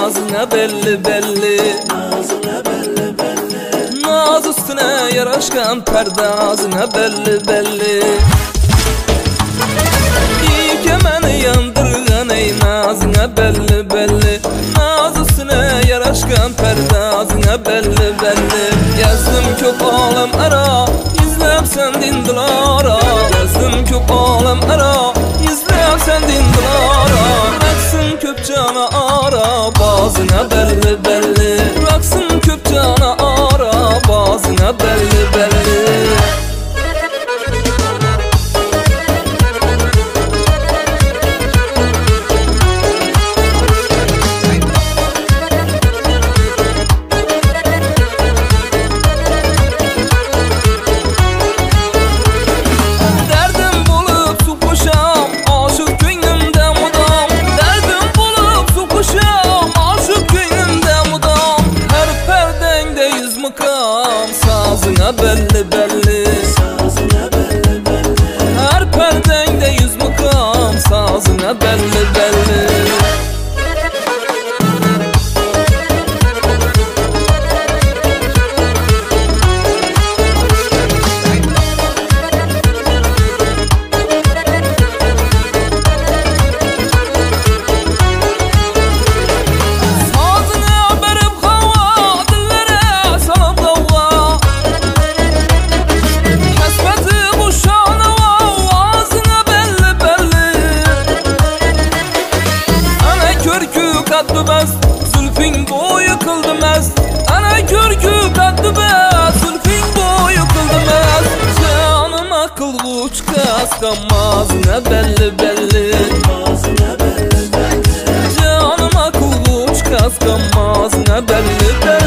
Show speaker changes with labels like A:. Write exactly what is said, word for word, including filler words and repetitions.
A: nazına belli belli, nazına belli belli. Naz üstüne yaraşkan perdazına belli belli. İyi kemeni yandırgan ey nazına belli belli. Naz üstüne yaraşkan perdazına belli belli. Gezdim köp alem ara, izlep sendin dilara. Gezdim köp alem ara, izlep sendin dilara. Raksın köp cana ara, bazına belli belli. Raksın köp cana ara, bazına belli belli. Sazına belli belli, sazına belli belli. Her perdende yüz mukam, sazına belli belli. Zülfün boyu kıldımaz, ana körkü kattı bes. Zülfün boyu kıldımaz, canım akıl uç kaskamaz ne belli belli, ne belli belli. Canım akıl uç kaskamaz ne belli belli.